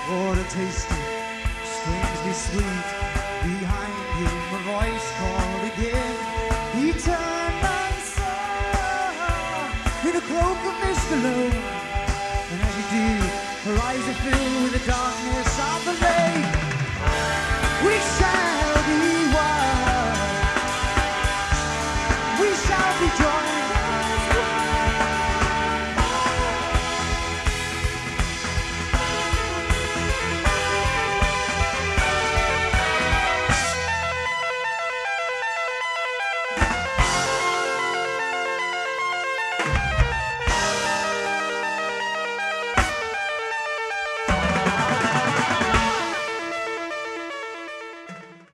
What a tasty, strangely sweet. Behind him a voice called again. He turned and saw in a cloak of mist alone